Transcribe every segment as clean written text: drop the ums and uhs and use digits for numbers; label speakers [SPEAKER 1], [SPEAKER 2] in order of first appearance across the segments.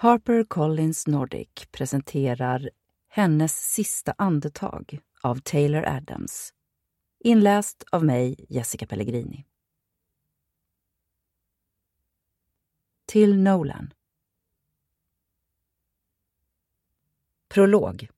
[SPEAKER 1] HarperCollins Nordic presenterar Hennes sista andetag av Taylor Adams. Inläst av mig, Jessica Pellegrini. Till Nolan. Prolog.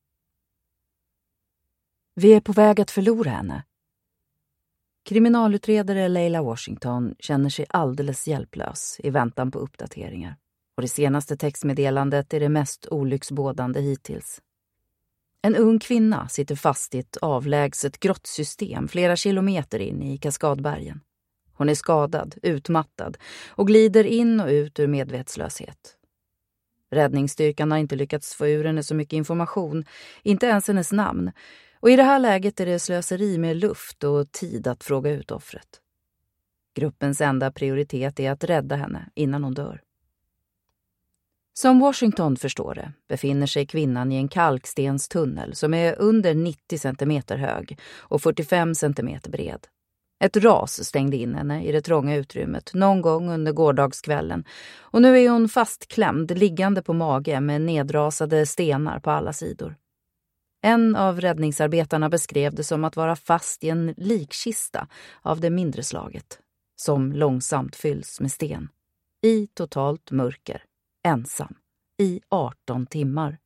[SPEAKER 1] Vi är på väg att förlora henne. Kriminalutredare Leila Washington känner sig alldeles hjälplös i väntan på uppdateringar. Och det senaste textmeddelandet är det mest olycksbådande hittills. En ung kvinna sitter fast i ett avlägset grottsystem flera kilometer in i Kaskadbergen. Hon är skadad, utmattad och glider in och ut ur medvetslöshet. Räddningsstyrkan har inte lyckats få ur henne så mycket information, inte ens hennes namn. Och i det här läget är det slöseri med luft och tid att fråga ut offret. Gruppens enda prioritet är att rädda henne innan hon dör. Som Washington förstår det befinner sig kvinnan i en kalkstenstunnel som är under 90 cm hög och 45 cm bred. Ett ras stängde in henne i det trånga utrymmet någon gång under gårdagskvällen och nu är hon fastklämd liggande på mage med nedrasade stenar på alla sidor. En av räddningsarbetarna beskrev det som att vara fast i en likkista av det mindre slaget som långsamt fylls med sten. I totalt mörker. Ensam. I 18 timmar.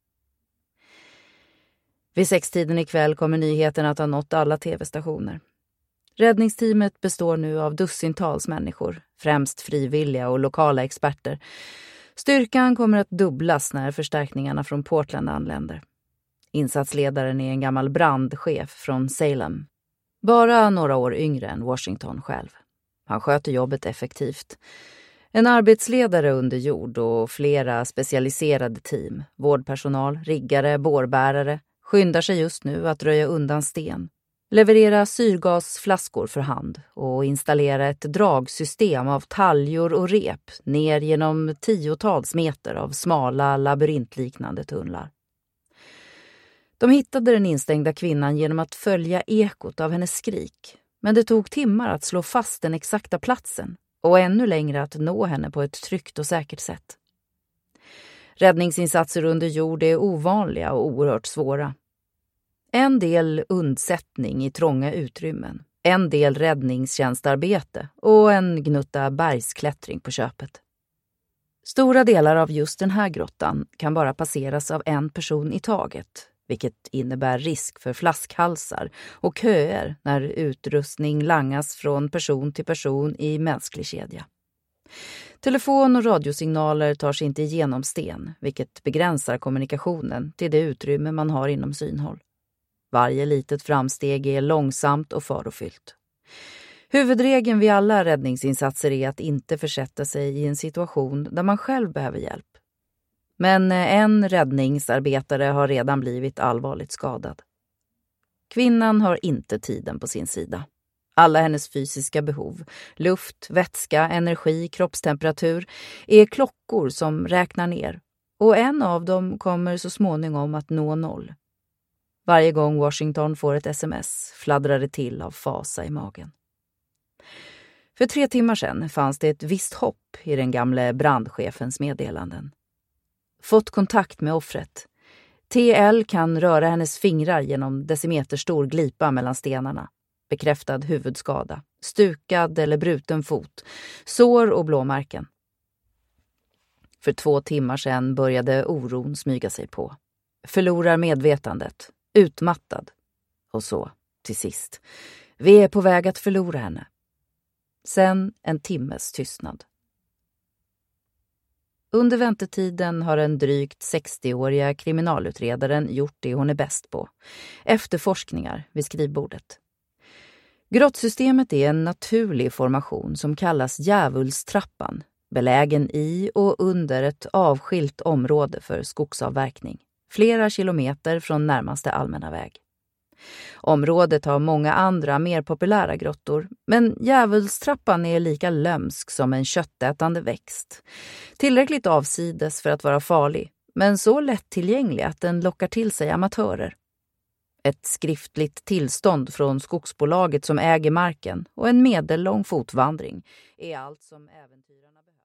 [SPEAKER 1] Vid 6-tiden ikväll kommer nyheten att ha nått alla tv-stationer. Räddningsteamet består nu av dussintals människor, främst frivilliga och lokala experter. Styrkan kommer att dubblas när förstärkningarna från Portland anländer. Insatsledaren är en gammal brandchef från Salem. Bara några år yngre än Washington själv. Han sköter jobbet effektivt. En arbetsledare under jord och flera specialiserade team, vårdpersonal, riggare, bårbärare, skyndar sig just nu att röja undan sten, leverera syrgasflaskor för hand och installera ett dragsystem av taljor och rep ner genom 10-tals meter av smala labyrintliknande tunnlar. De hittade den instängda kvinnan genom att följa ekot av hennes skrik, men det tog timmar att slå fast den exakta platsen. Och ännu längre att nå henne på ett tryggt och säkert sätt. Räddningsinsatser under jord är ovanliga och oerhört svåra. En del undsättning i trånga utrymmen, en del räddningstjänstarbete och en gnutta bergsklättring på köpet. Stora delar av just den här grottan kan bara passeras av en person i taget, vilket innebär risk för flaskhalsar och köer när utrustning langas från person till person i mänsklig kedja. Telefon- och radiosignaler tar sig inte igenom sten, vilket begränsar kommunikationen till det utrymme man har inom synhåll. Varje litet framsteg är långsamt och farofyllt. Huvudregeln vid alla räddningsinsatser är att inte försätta sig i en situation där man själv behöver hjälp. Men en räddningsarbetare har redan blivit allvarligt skadad. Kvinnan har inte tiden på sin sida. Alla hennes fysiska behov, luft, vätska, energi, kroppstemperatur, är klockor som räknar ner. Och en av dem kommer så småningom att nå 0. Varje gång Washington får ett sms fladdrar det till av fasa i magen. För 3 timmar sedan fanns det ett visst hopp i den gamle brandchefens meddelanden. Fått kontakt med offret. TL kan röra hennes fingrar genom decimeterstor glipa mellan stenarna. Bekräftad huvudskada. Stukad eller bruten fot. Sår och blåmärken. För 2 timmar sedan började oron smyga sig på. Förlorar medvetandet. Utmattad. Och så, till sist. Vi är på väg att förlora henne. Sen en timmes tystnad. Under väntetiden har den drygt 60-åriga kriminalutredaren gjort det hon är bäst på. Efterforskningar vid skrivbordet. Grottsystemet är en naturlig formation som kallas djävulstrappan, belägen i och under ett avskilt område för skogsavverkning, flera kilometer från närmaste allmänna väg. Området har många andra mer populära grottor, men djävulstrappan är lika lömsk som en köttätande växt. Tillräckligt avsides för att vara farlig, men så lättillgänglig att den lockar till sig amatörer. Ett skriftligt tillstånd från skogsbolaget som äger marken och en medellång fotvandring är allt som äventyrarna behöver.